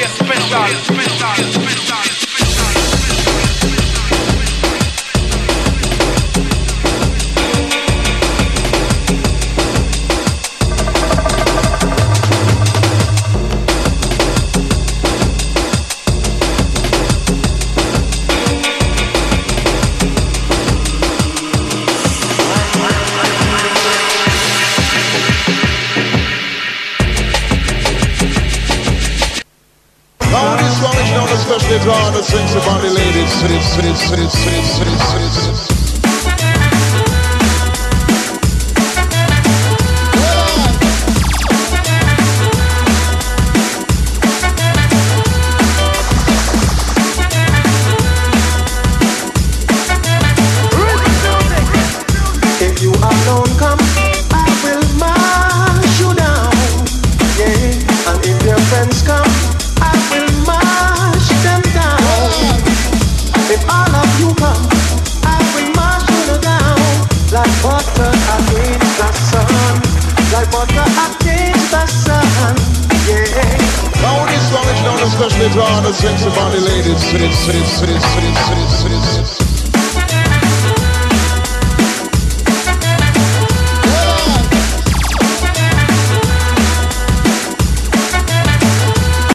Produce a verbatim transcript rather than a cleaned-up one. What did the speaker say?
be a special, special, special. Especially drawing the strings upon the ladies. If you alone come, I will march you down. Yeah, and if your friends come, I will march them down. If all of you come, I will march you down. Like butter against the sun, like butter against the sun. Yeah. Now this song is known especially drawing the strings upon the ladies.